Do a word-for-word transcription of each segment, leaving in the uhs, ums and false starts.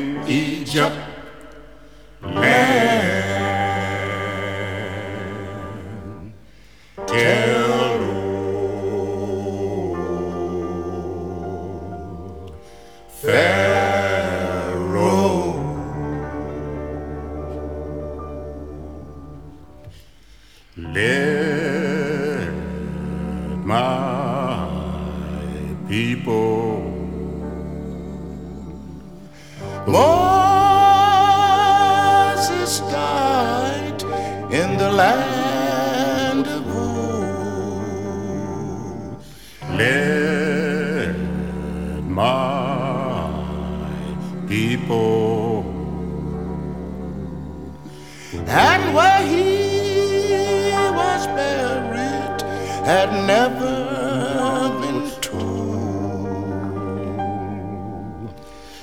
Egypt land. Tell old Pharaoh, let my people Moses died in the land of Uz. Let my people, and where he was buried had never been told.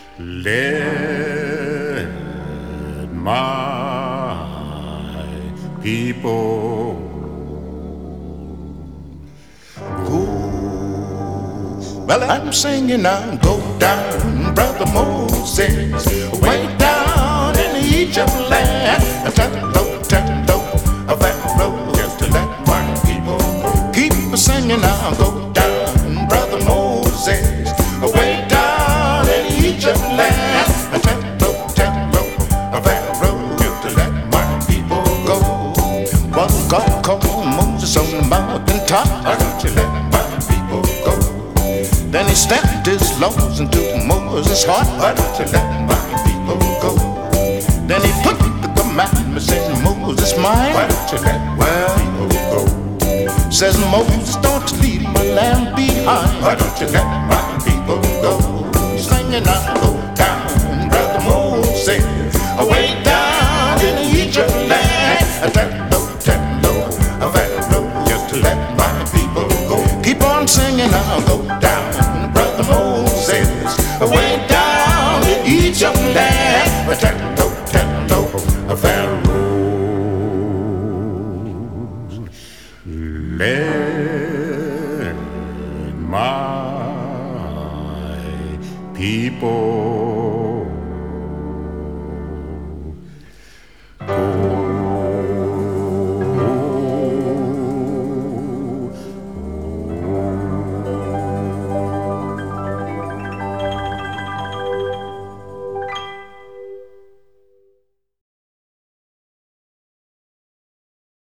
Let my people go. Well, I'm singing now, go down, brother Moses, way down in Egypt land. Tell low, tell low, a Pharaoh, just to let my people go. Keep singing now, go down, brother Moses, way down in Egypt land. Tell low, tell low, a Pharaoh, just to let my people go. Well, God called Moses on the mountain top, don't you let my people go. Then he stamped his laws into Moses' heart, why don't you let my people go. Then he put the commandments in Moses' mind, why don't you let my people go. Says Moses, don't leave my land behind, why don't you let my people go. Singing out, go down, brother Moses, away down in Egypt land. Tell no, tell no, Pharaoh, just to let my people go. Keep on singing now, go down, brother Moses, way down in Egypt land.